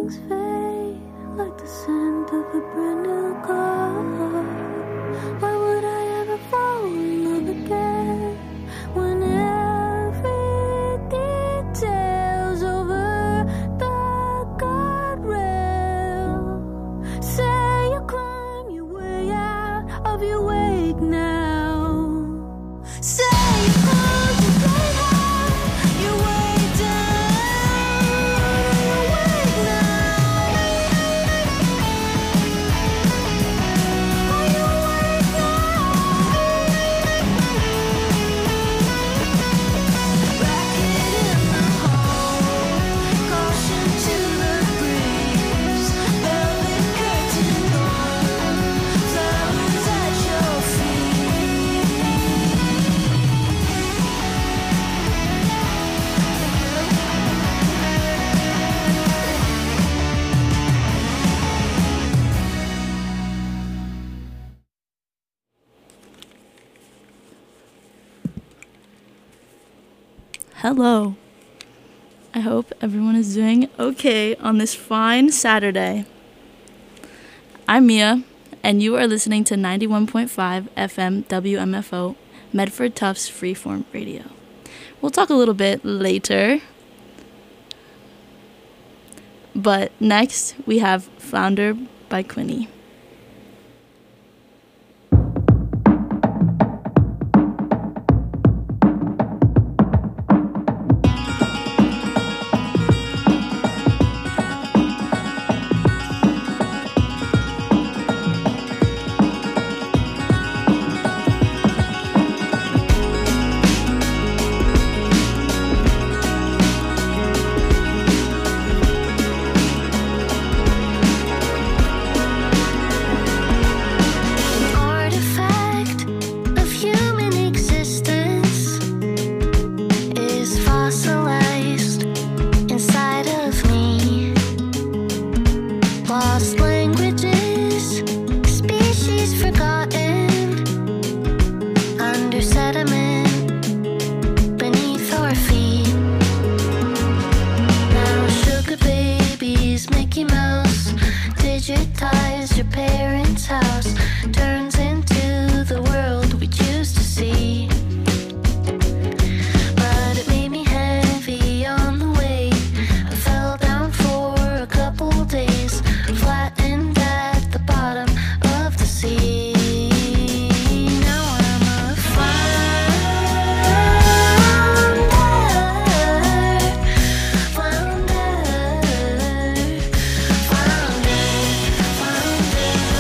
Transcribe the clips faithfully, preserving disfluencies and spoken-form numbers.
things fade like the scent of a brand new car. Why would I ever fall in love again when every detail's over the guardrail? Say you climb your way out of your wake now. Say you climb your way out, your way down, your wake now. Are you awake now? Racket in the hall, caution to the breeze, velvet curtain drawn, flowers at your feet. Hello. I hope everyone is doing okay on this fine Saturday. I'm Mia, and you are listening to ninety-one point five F M W M F O, Medford Tufts Freeform Radio. We'll talk a little bit later. But next, we have Flounder by Quinny. An artifact of human existence is fossilized inside of me. Lost languages, species forgotten under sediment beneath our feet. Now sugar babies, Mickey Mouse, digitize your parents' house, turns into the world we choose to see. But it made me heavy on the way. I fell down for a couple days, flattened at the bottom of the sea. Now I'm a flounder, flounder, flounder, flounder.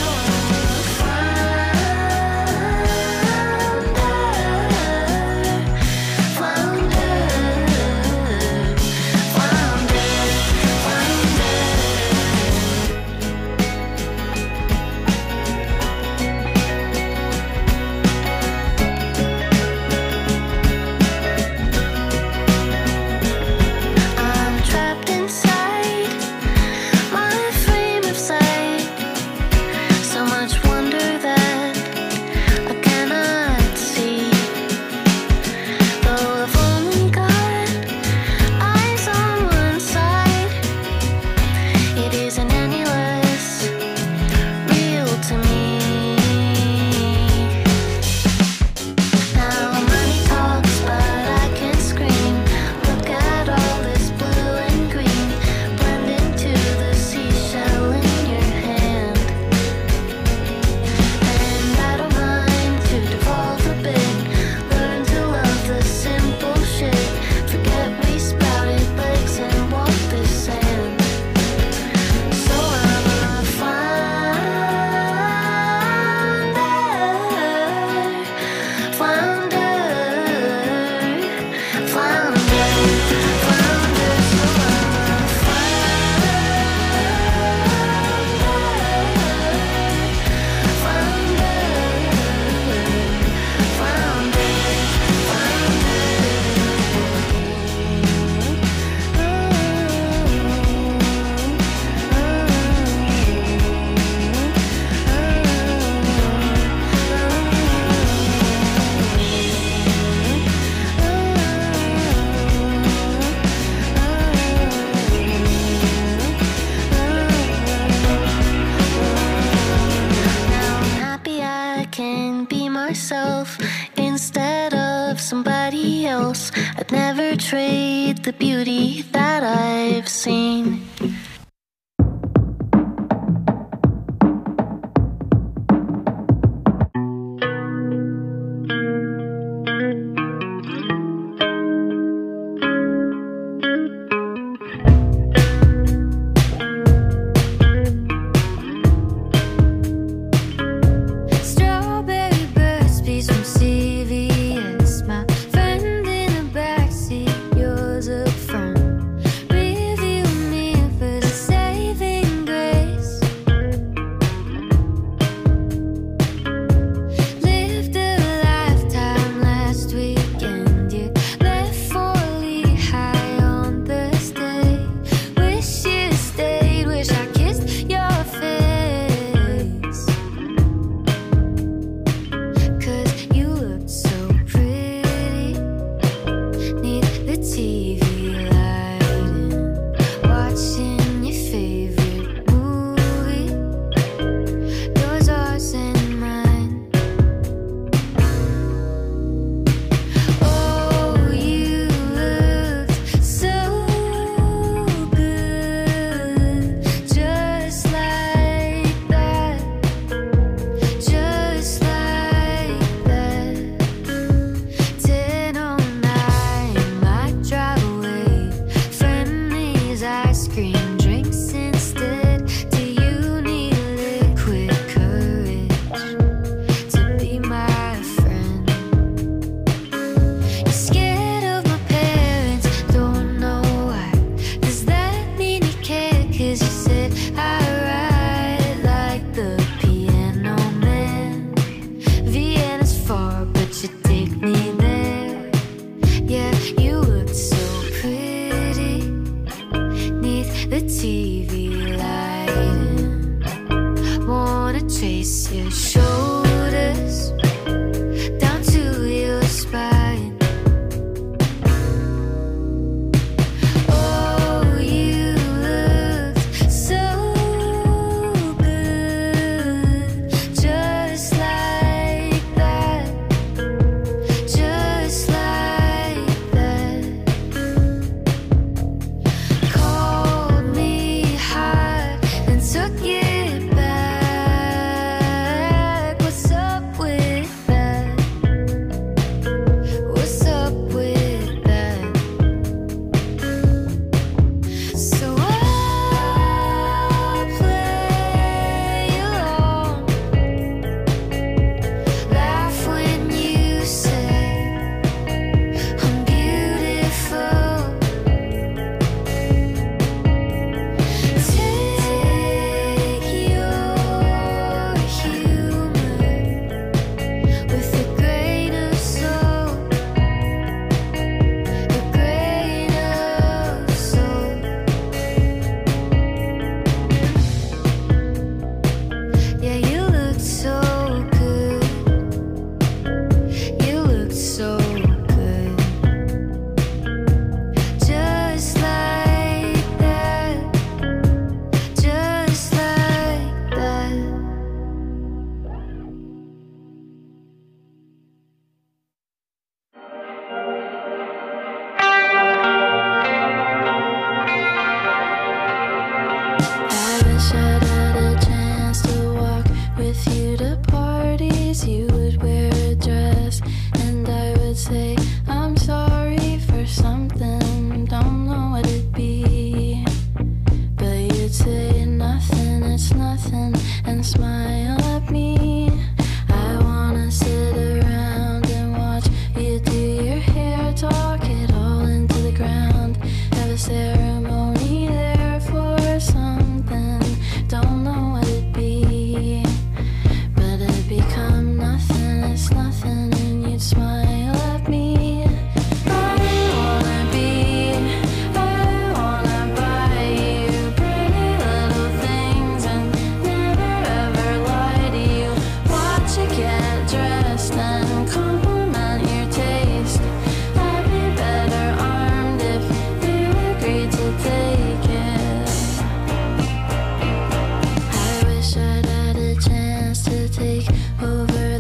trade the beauty that I've seen.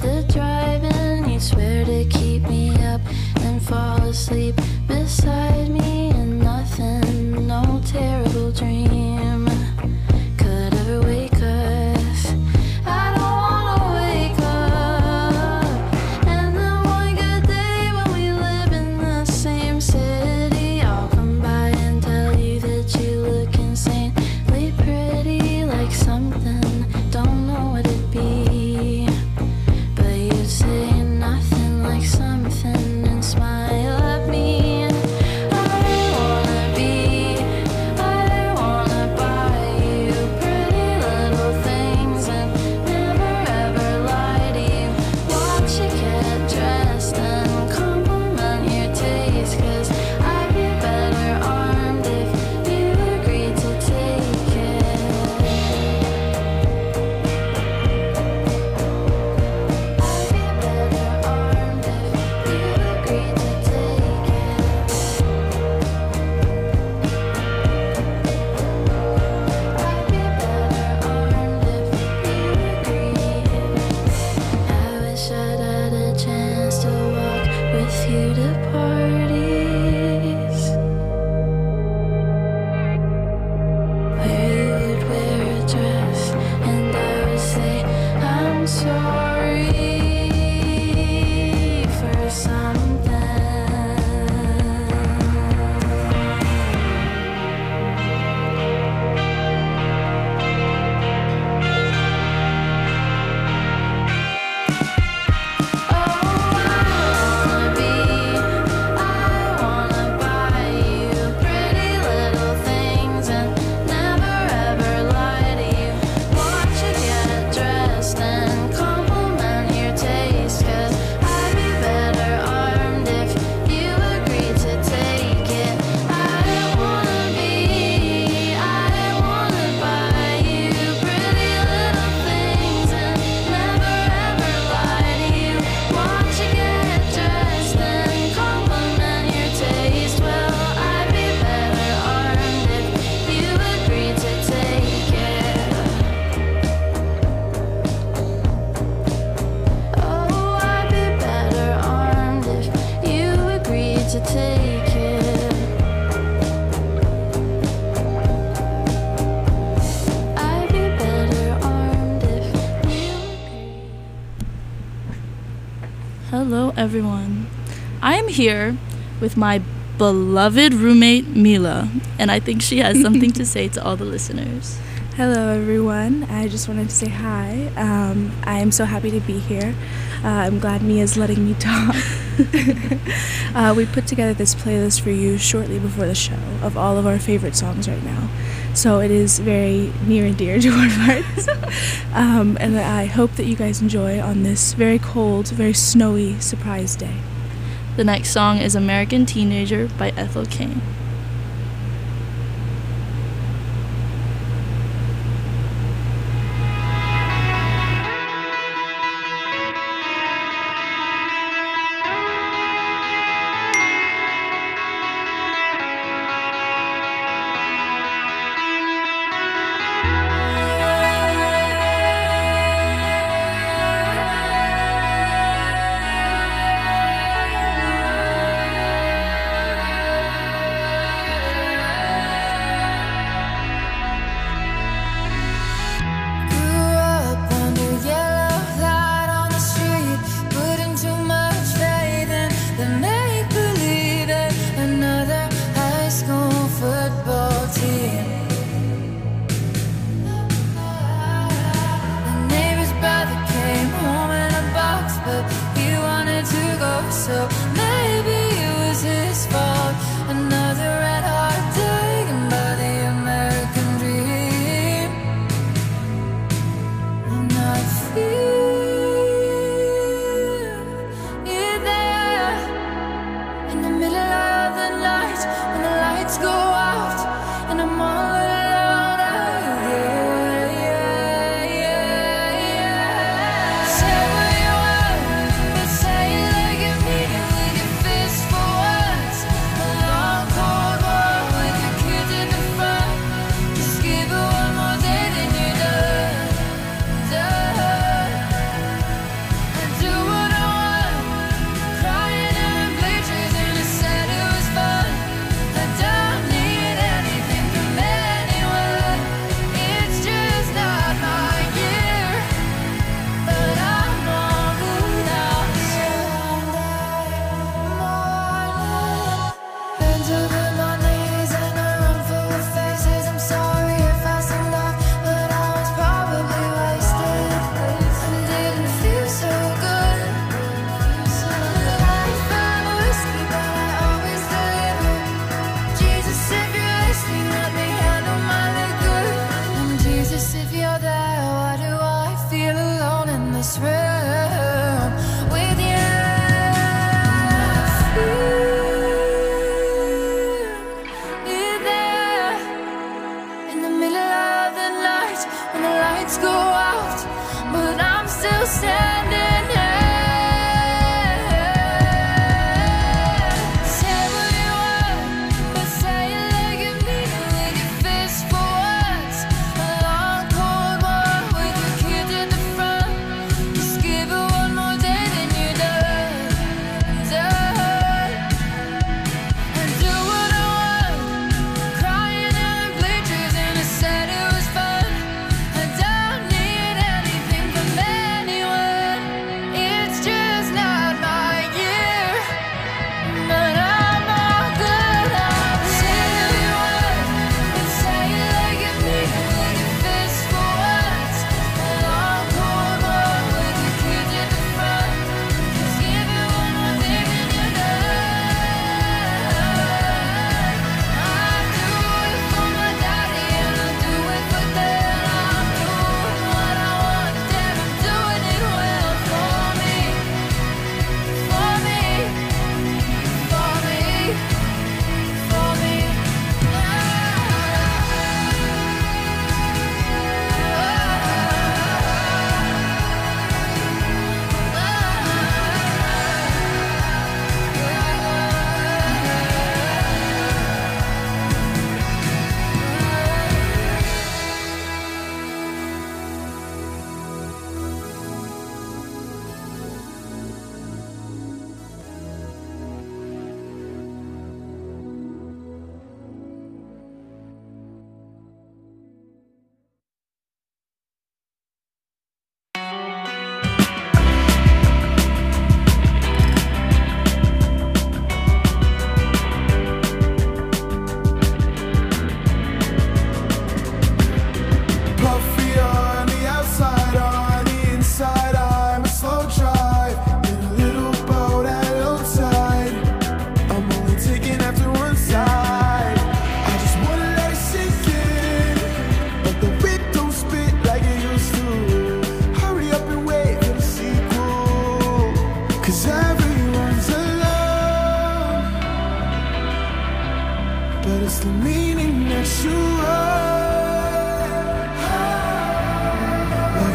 asleep beside Hello, everyone. I am here with my beloved roommate, Mila, and I think she has something to say to all the listeners. Hello, everyone. I just wanted to say hi. Um, I am so happy to be here. Uh, I'm glad Mia's letting me talk. uh, we put together this playlist for you shortly before the show of all of our favorite songs right now. So it is very near and dear to our hearts. um, and I hope that you guys enjoy on this very cold, very snowy surprise day. The next song is American Teenager by Ethel Cain. So maybe it was his fault. Another red heart taken by the American dream. And I feel you there in the middle of the night when the lights go out and I'm all alone.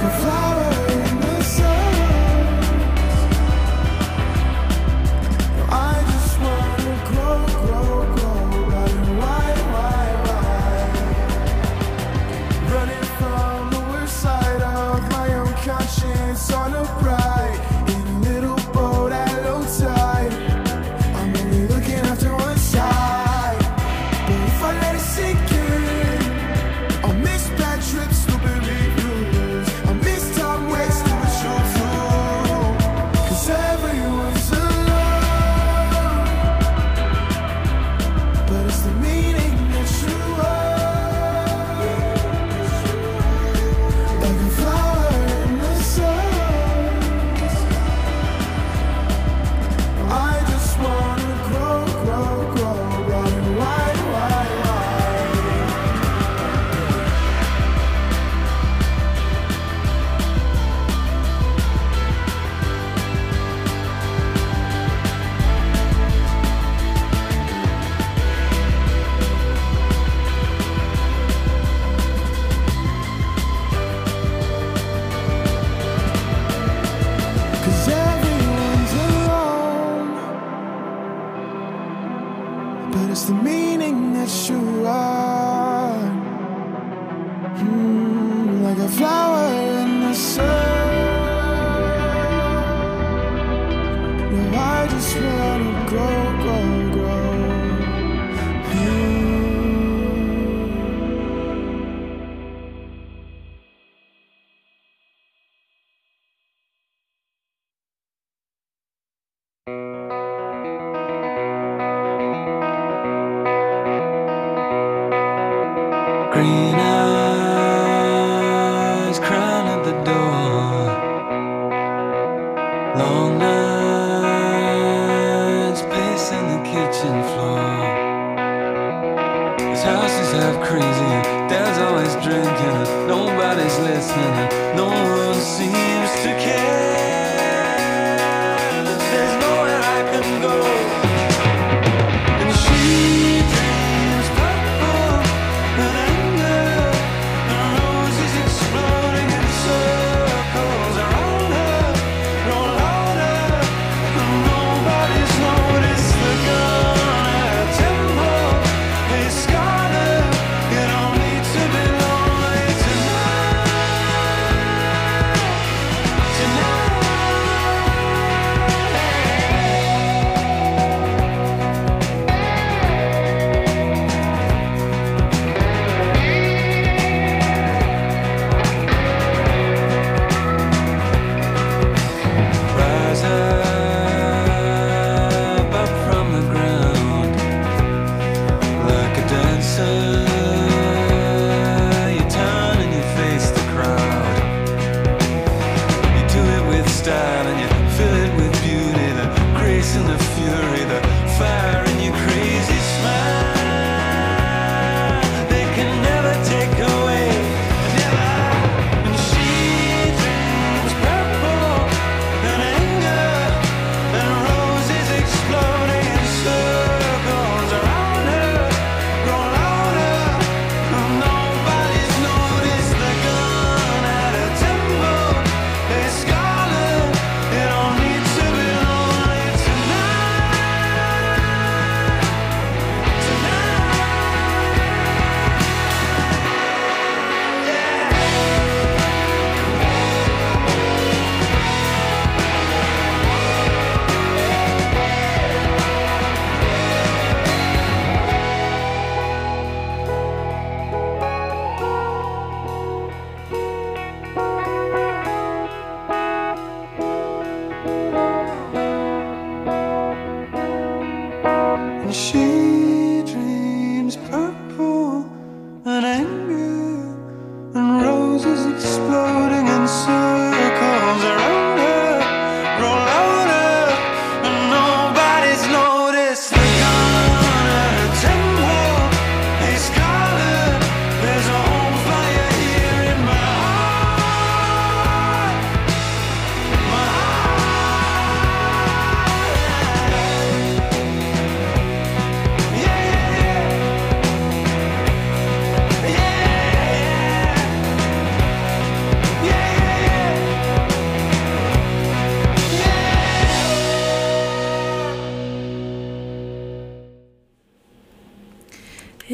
a flower in the sun. I just wanna grow, grow, grow, running wide, wide, wide, running from the worst side of my own conscience on a ride in a little boat at low tide. I'm only looking after one side, but if I let it sink in, I'll miss bad trips, stupid reviews. I'll miss time wasted with you too, 'cause everyone's alone, but it's the meaning that you are, like a flower in the sun. I just wanna grow, grow, grow, running wide, wide, wide. Cause everyone's alone, but it's the meaning that you are, mm, like a flower in the sun. No, I just wanna grow, grow, grow. Mm. Green eyes crying at the door. Long nights pacing the kitchen floor. This house is half crazy. Dad's always drinking. Nobody's listening. No one seems to care. There's nowhere I can go. And she dreams purple and anger, and roses exploding in circles around her, no louder, and nobody's noticed the gun at tempo. Hey Scarlet, you don't need to be lonely tonight, tonight.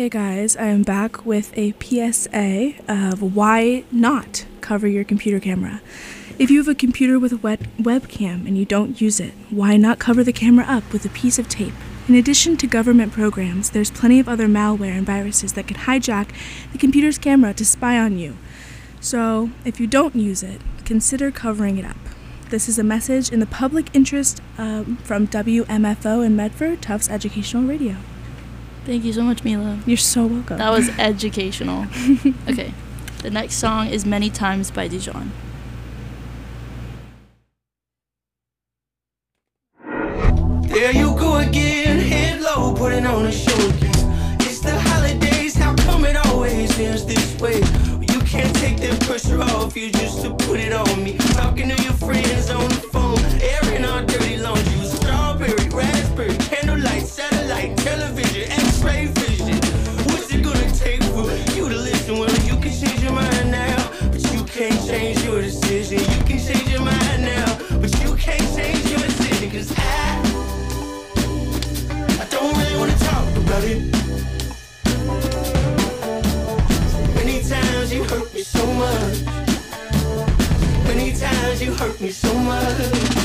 Okay, guys, I am back with a P S A of why not cover your computer camera. If you have a computer with a web- webcam and you don't use it, why not cover the camera up with a piece of tape? In addition to government programs, there's plenty of other malware and viruses that can hijack the computer's camera to spy on you. So, if you don't use it, consider covering it up. This is a message in the public interest um, from W M F O in Medford, Tufts Educational Radio. Thank you so much, Mila. You're so welcome. That was educational. Okay, the next song is Many Times by Dijon. There you go again, head low, putting on a show again. It's the holidays, how come it always ends this way? You can't take that pressure off you just to put it on me. Talking to your friends on the phone, airing our dirty laundry with strawberry, raspberry, candlelight, satellite, television, x-ray vision. What's it gonna take for you to listen? Well, you can change your mind now, but you can't change your decision. You can change your mind now, but you can't change your decision. Cause I, I don't really wanna talk about it. Many times you hurt me so much. Many times you hurt me so much.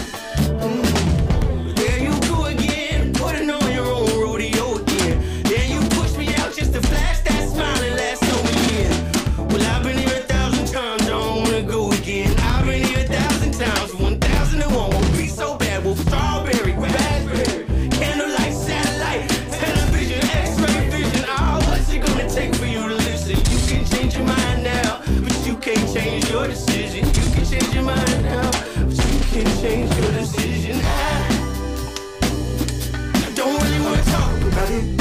Mm. There you go again, putting on your own rodeo again. Then you push me out just to flash that smile and last over in. Well, I've been here a thousand times, I don't wanna go again. I've been here a thousand times, one thousand and one won't be so bad. Well, strawberry, raspberry, candlelight, satellite, television, x-ray vision. Oh, what's it gonna take for you to listen? You can change your mind now, but you can't change your decision. You can change your mind now, but you can't change your decision. I, I don't really wanna talk about it.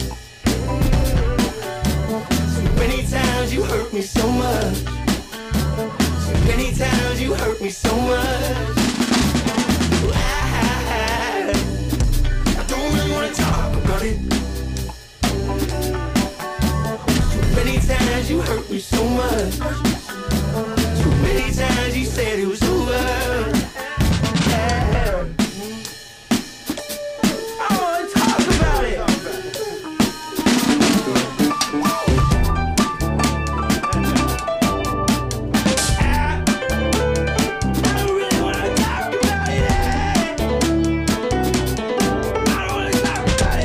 So many times you hurt me so much. So many times you hurt me so much. I, I don't really wanna talk about it. So many times you hurt me so much. So many times you said it was over. Yeah. I wanna talk about it. I, I don't really wanna talk about it. I don't wanna talk about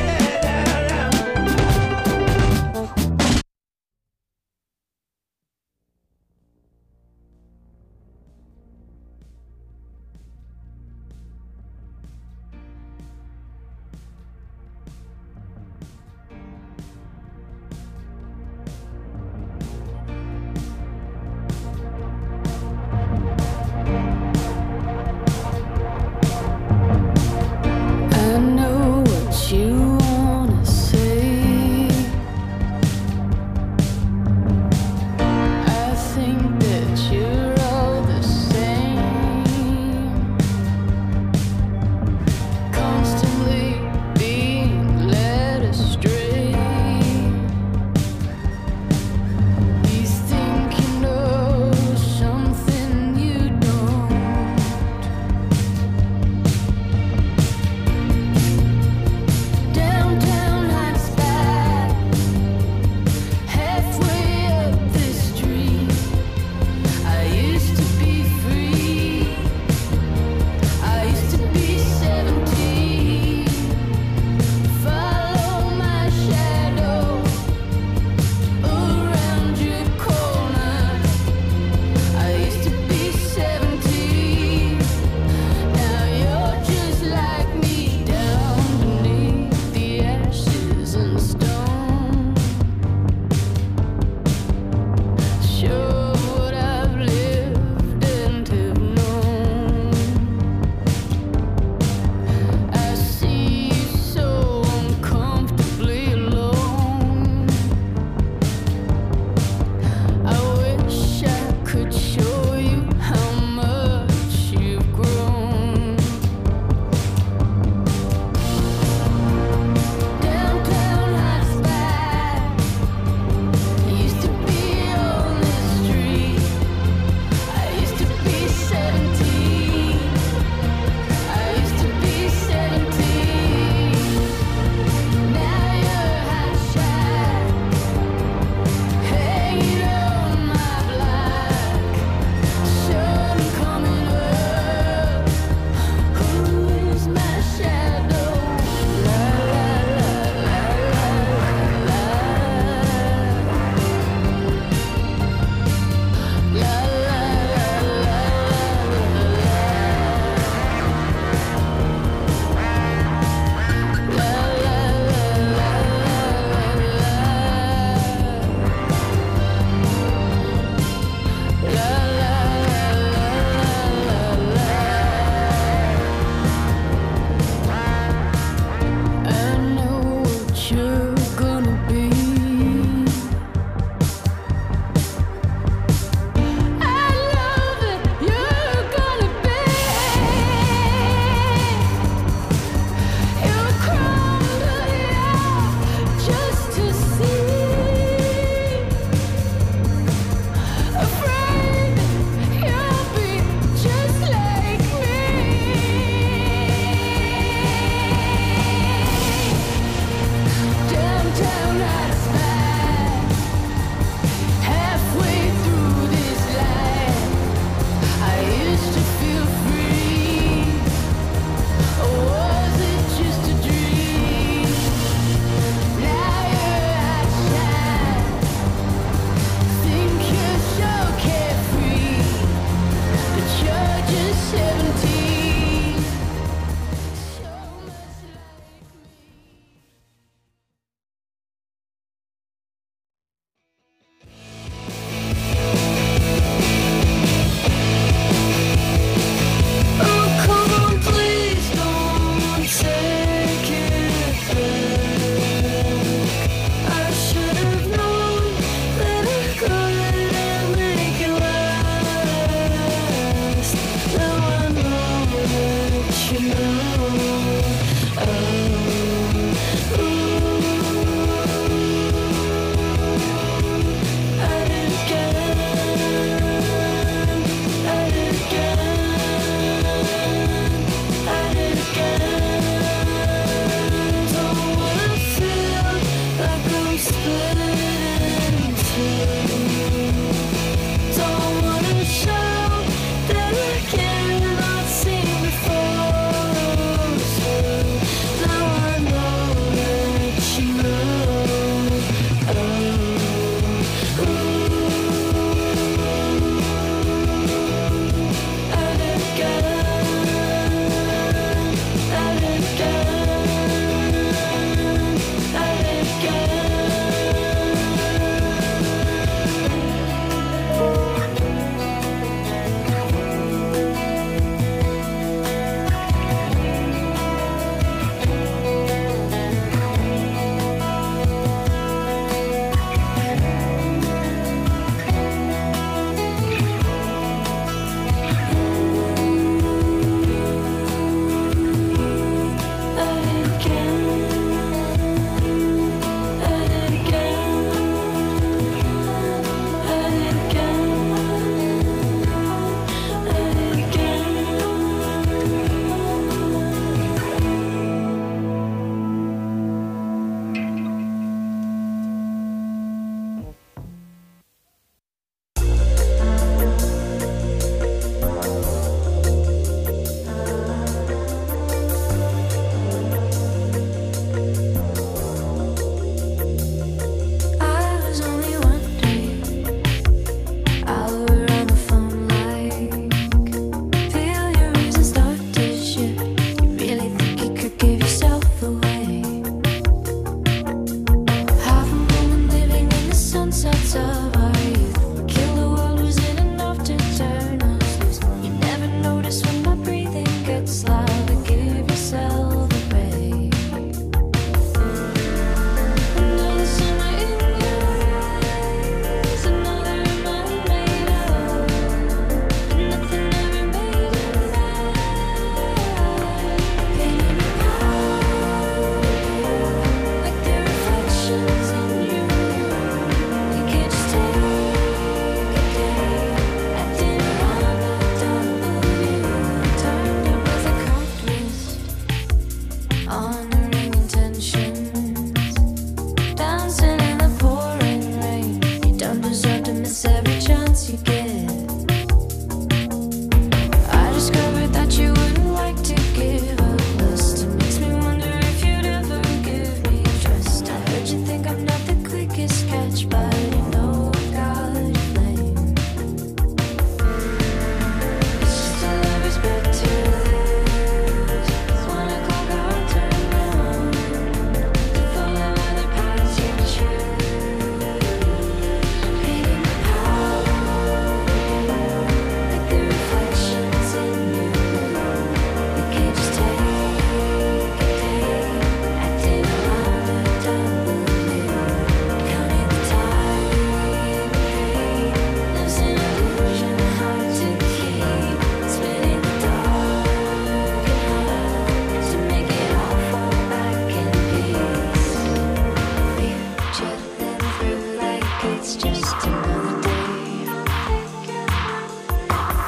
it.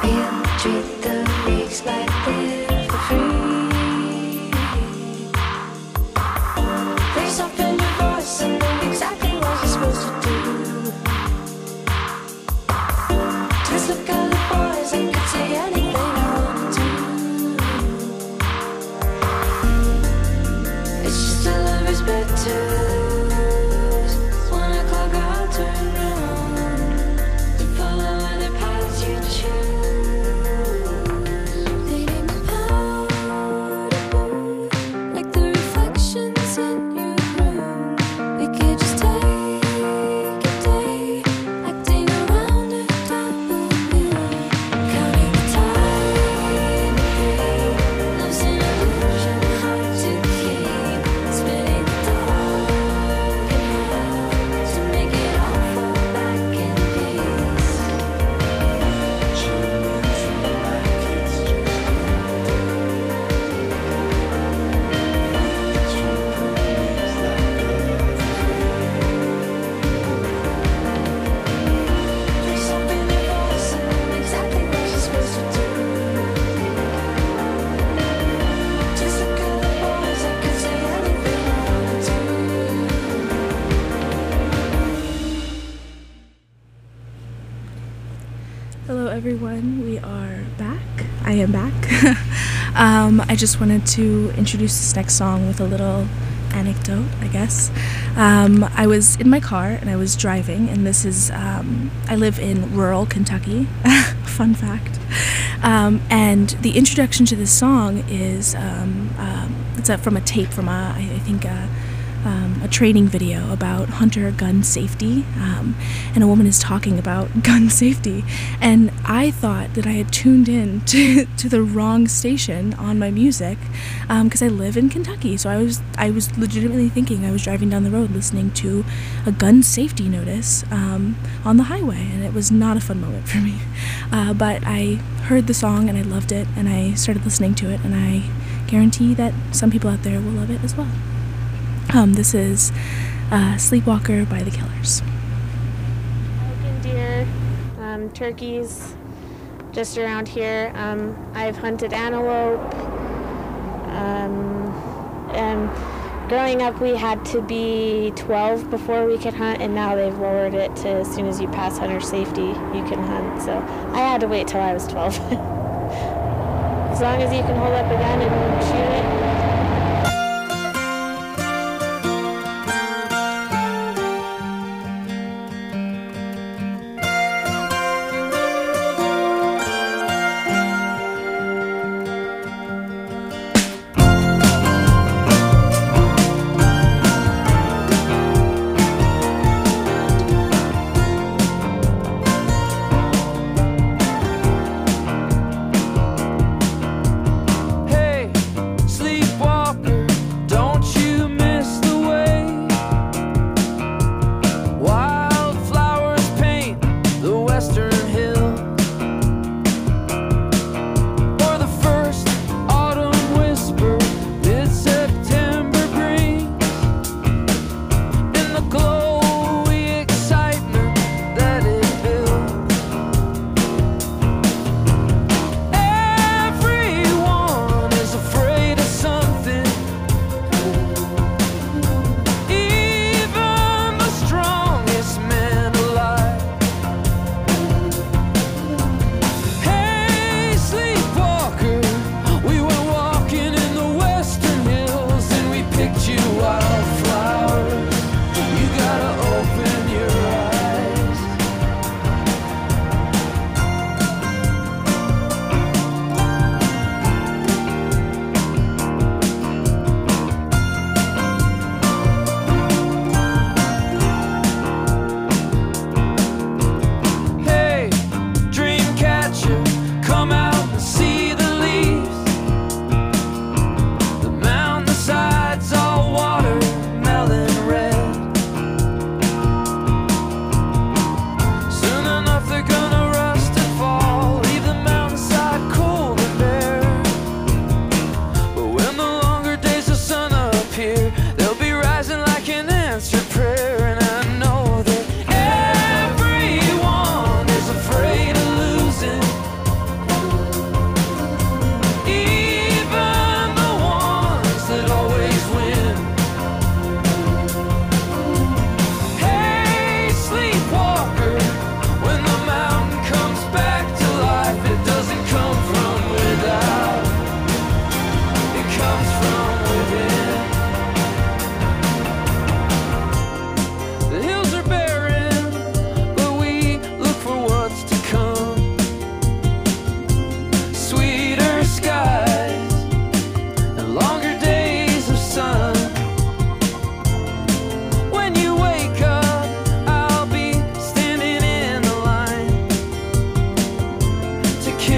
feel, treat the weeks like they're for free. They soften your voice and know exactly what you're supposed to do. Just look at the boys and could say anything I want to. It's just a lover's bed to lose. One o'clock I'll turn round to follow other paths you choose. They name the power to move, like the reflections in your room. We could just take a day, acting around a double moon, counting the time to breathe. Love's an illusion hard to keep, spinning the dark and hard to make it all fall back in peace. They soften your voice and know exactly what you're supposed to do. Just look at the boys, I could say anything I want to. Hello, everyone. We are back. I am back. um, I just wanted to introduce this next song with a little anecdote, I guess. Um, I was in my car and I was driving, and this is, um, I live in rural Kentucky. Fun fact. Um, and the introduction to this song is, um, um, it's uh, from a tape from a, I, I think, a, um, a training video about hunter gun safety, um, and a woman is talking about gun safety, and I thought that I had tuned in to, to the wrong station on my music, because I live in Kentucky. So I was I was legitimately thinking I was driving down the road listening to a gun safety notice um, on the highway, and it was not a fun moment for me. Uh, but I heard the song and I loved it, and I started listening to it, and I guarantee that some people out there will love it as well. Um, this is uh, Sleepwalker by The Killers. Elk, deer, um, turkeys, just around here. Um, I've hunted antelope. Um, and growing up, we had to be twelve before we could hunt, and now they've lowered it to as soon as you pass hunter safety, you can hunt. So I had to wait till I was twelve. As long as you can hold up a gun and shoot it. Hey, sleep.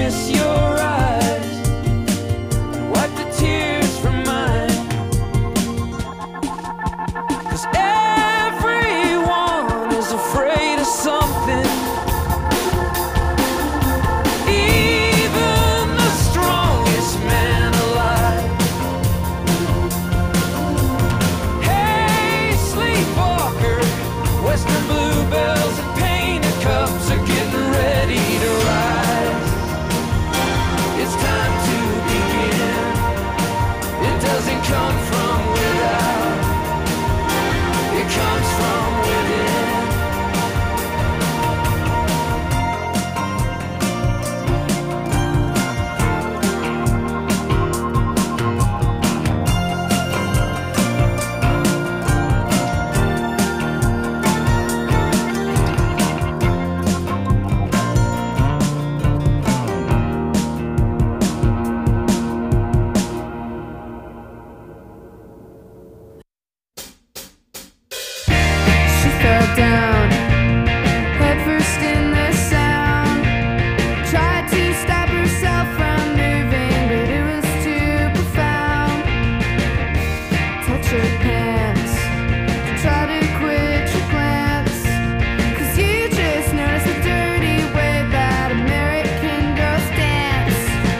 kiss your eyes, wipe the tears from mine. 'Cause everyone is afraid of something. Even the strongest man alive. Hey, sleepwalker, Western bluebells and painted cups are getting ready to rise. It's time to begin. It doesn't come from without, it comes from within. She fell down, head first in the sound. Tried to stop herself from moving, but it was too profound. Touch her pants, try to quit your glance. 'Cause you just noticed the dirty way that American girls dance.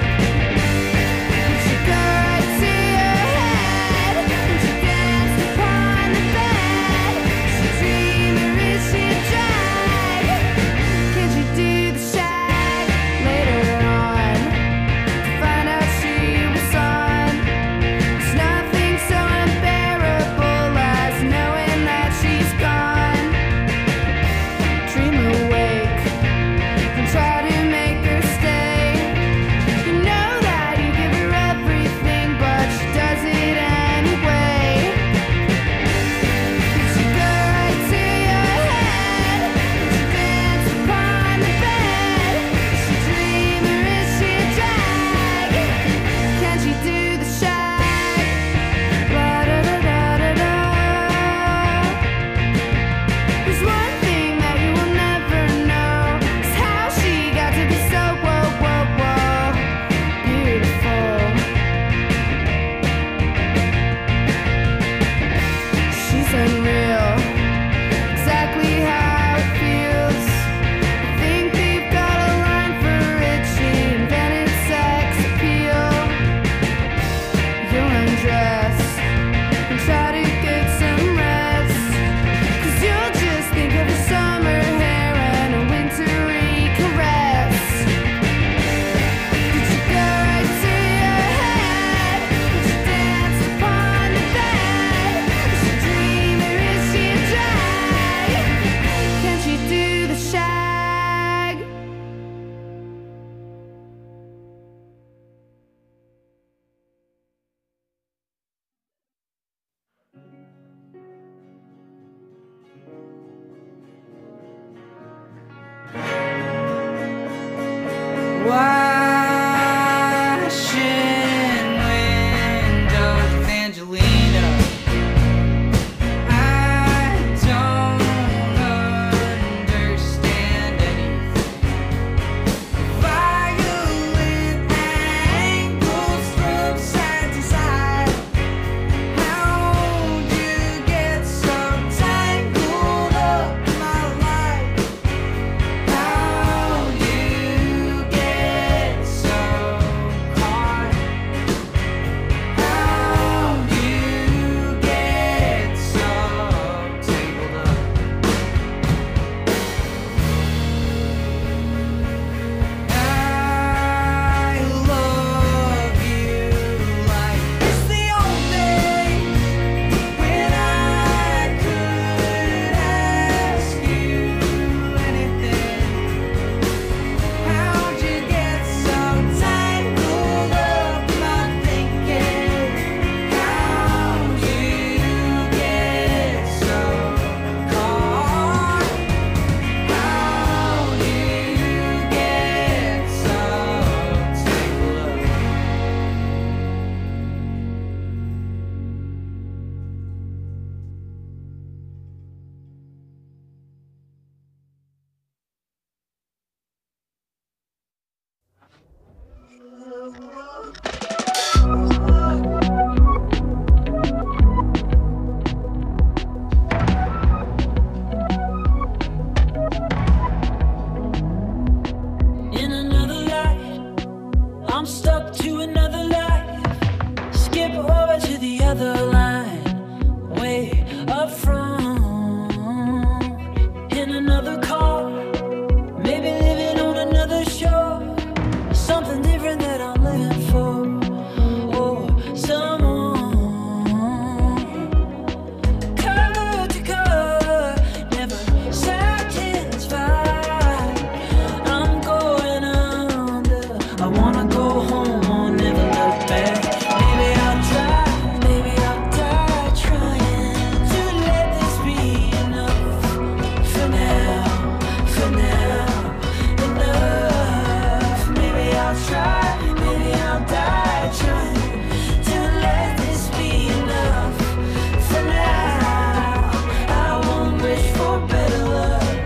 She go right to your head, and she danced upon the bed. She dreamer, is she a drag? Can she do the shag later on? To find out she was on. There's nothing so unbearable as knowing that she's gone. Dream awake and try to make her stay. You know that you give her everything, but she does it anyway. She go right to your head, she dance upon the bed. She dreamer, is she a drag? Can she do the shag? La da da da da da. There's one thing that you will never know, is how she got to be so whoa whoa whoa beautiful. She's unreal, exactly how it feels. I think they've got a line for it. She invented sex appeal. You'll undress and try to get some rest. 'Cause you'll just think of her summer hair and a wintry caress. Did you go right to your head? Did you dance upon the bed? Is she a dreamer, is she a drag? Can she do the shag? Washing windows with Angelina. I don't understand anything. Violin angles from side to side. How'd you get so tangled up in my life? How'd you get I'm stuck to another life. Skip over to the other line, way up front, in another car, maybe living on another shore. Something different that I'm living for, or someone. Color to color, never satisfied. I'm going under. I wanna go home or never look back. Maybe I'll try, maybe I'll die trying to let this be enough for now, for now, enough. Maybe I'll try, maybe I'll die trying to let this be enough for now. I won't wish for better luck.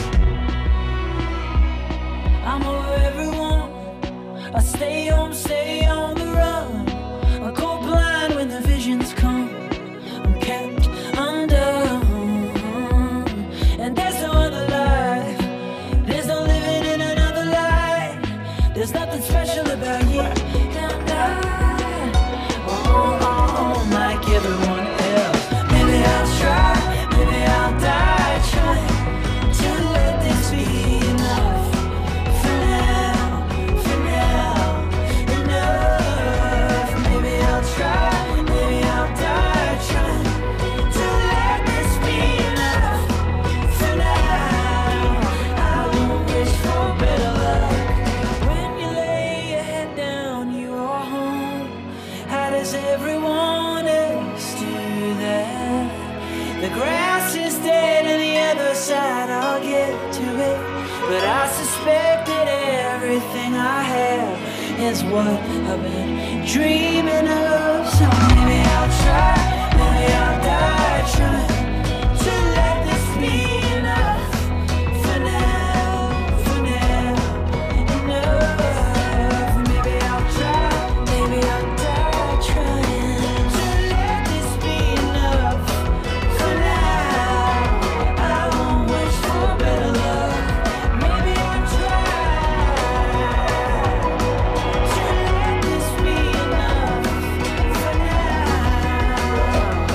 I'm over everyone. I stay home, stay on the run. I go blind when the visions come. I'm kept undone. And there's no other life. There's no living in another life. There's nothing special about you. And I, oh, oh, oh, like everyone else. Maybe I'll try, maybe I'll die trying to let this be enough for now, for now, enough. Maybe I'll try, maybe I'll die trying to let this be enough for now. I won't wish for better luck. When you lay your head down, you are home. How does everyone else do that? The grass is dead and the other side, I'll get to it. But I suspect that everything I have is what I've been dreaming of. So maybe I'll try, maybe I'll die trying to let this be enough for now, for now, enough. Maybe I'll try, maybe I'll die trying to let this be enough for now. I won't wish for better luck. Maybe I'll try to let this be enough for now.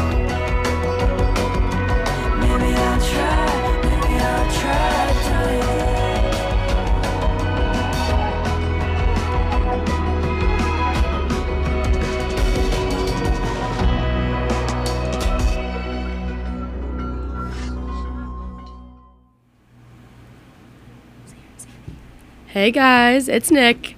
Maybe I'll try, maybe I'll try to. Hey guys, it's Nick.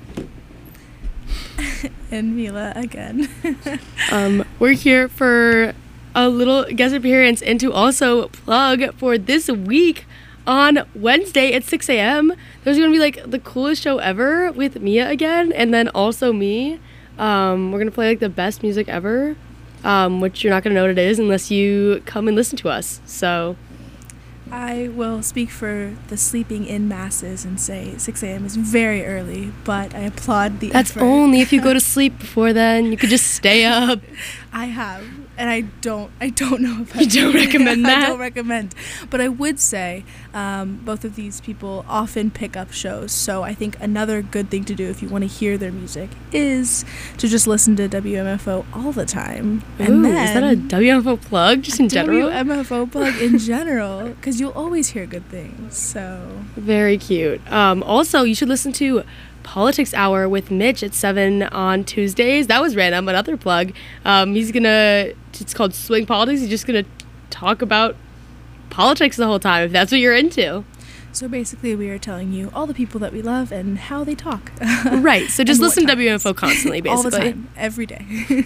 And Mila again. Um, we're here for a little guest appearance and to also plug for this week on Wednesday at six a.m. There's going to be like the coolest show ever with Mia again and then also me. Um, we're going to play like the best music ever, um, which you're not going to know what it is unless you come and listen to us. So I will speak for the sleeping in masses and say six a.m. is very early, but I applaud the that's effort. only if you go to sleep before then. You could just stay up. I have, and I don't. I don't know if I You don't recommend that? I don't recommend, but I would say um, both of these people often pick up shows. So I think another good thing to do if you want to hear their music is to just listen to W M F O all the time. Ooh, and then is that a W M F O plug just in general? W M F O plug in general, because you'll always hear good things. So Very cute. Um, also, you should listen to Politics Hour with Mitch at seven on Tuesdays. That was random, another plug. Um, he's gonna, it's called Swing Politics. He's just gonna talk about politics the whole time, if that's what you're into. So basically, we are telling you all the people that we love and how they talk. Right, so just And what listen to times. W M F O constantly, basically. All the time, every day.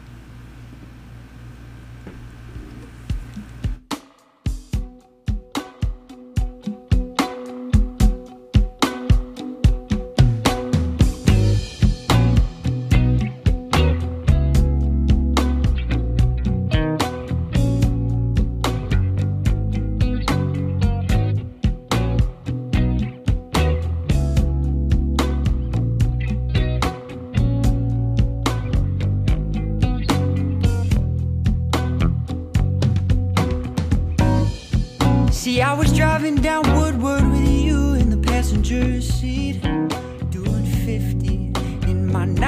See, I was driving down Woodward with you in the passenger seat, doing fifty in my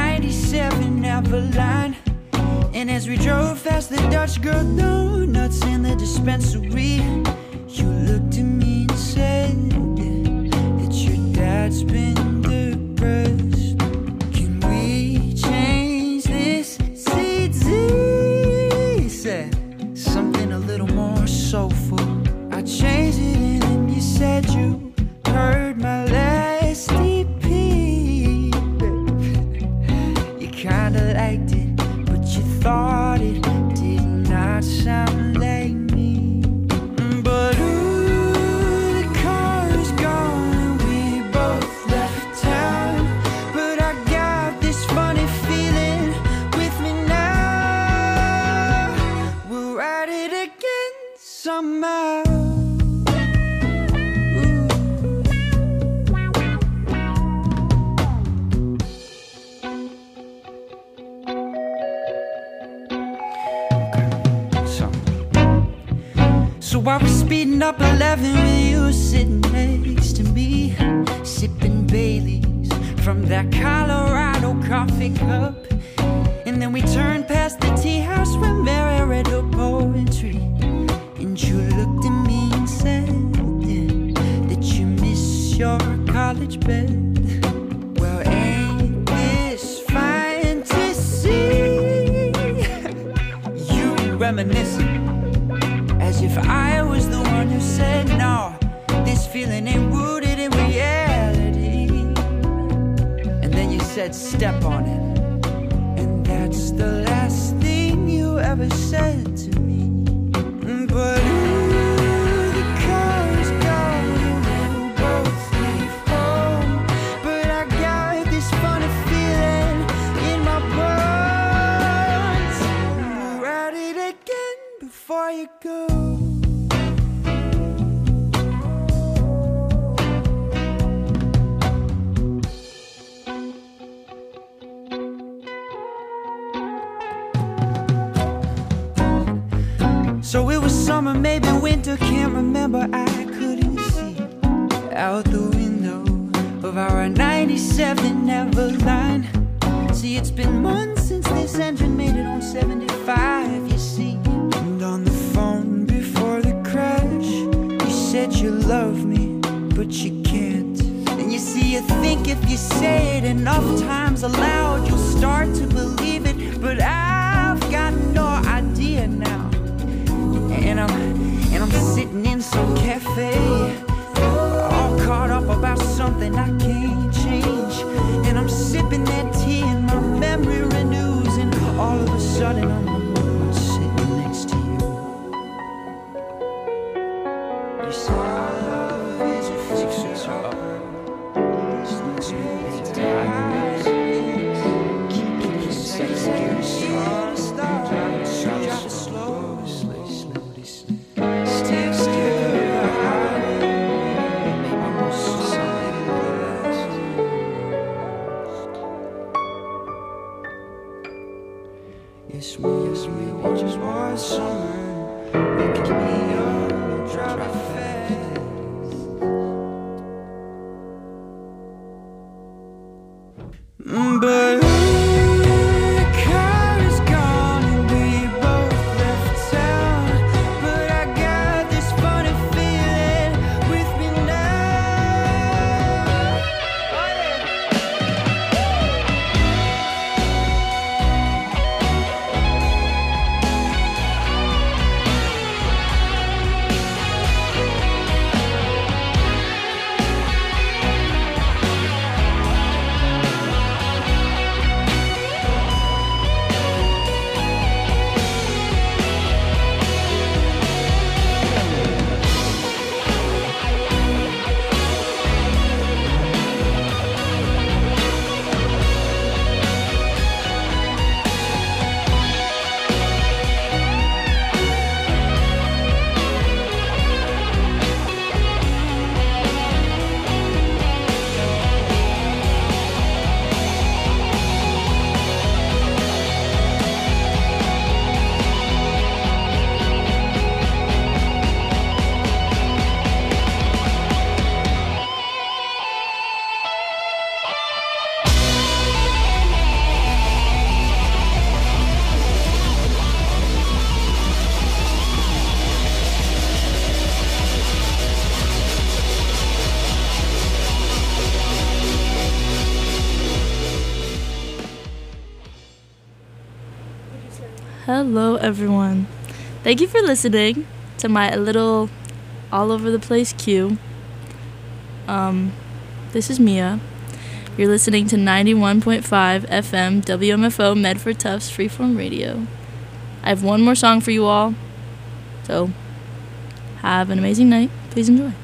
ninety-seven Avalon. And as we drove past the Dutch girl donuts in the dispensary, you looked at me and said that your dad's been depressed. Can we change this? Z Z said something a little more soulful. I changed it and then you said you heard my last E P. You kinda liked it, but you thought it did not sound like me. But ooh, the car is gone and we both left town. But I got this funny feeling with me now. We'll ride it again somehow. So I was speeding up eleven with you sitting next to me, sipping Baileys from that Colorado coffee cup. And then we turned past the tea house where Mary read her poetry. And you looked at me and said that you miss your college bed. Well, ain't this fine to see? You reminiscing as if I was the one who said no, this feeling ain't rooted in reality. And then you said step on it, and that's the last thing you ever said to me. But ooh, the car is gone and we'll both leave home. But I got this funny feeling in my bones. We'll ride it again before you go. So it was summer, maybe winter, can't remember, I couldn't see out the window of our ninety-seven Avalon. See, it's been months since this engine made it on seventy-five, you see. And on the phone before the crash, you said you love me, but you can't. And you see, you think if you say it enough times aloud, you'll start to believe it. But I've got no idea now. And I'm, and I'm sitting in some cafe, all caught up about something I can't change. And I'm sipping that tea and my memory renews. And all of a sudden I'm the one sitting next to you. You say our love is a fixer up. Keep it sexy, start, drive it slow. Still, still, maybe more something less. Yes, we, yes, we, we just want summer. We can be young and drive it fast. But Hello, everyone. Thank you for listening to my little all over the place cue. Um, this is Mia. You're listening to ninety-one point five F M W M F O Medford Tufts Freeform Radio. I have one more song for you all. So, have an amazing night. Please enjoy.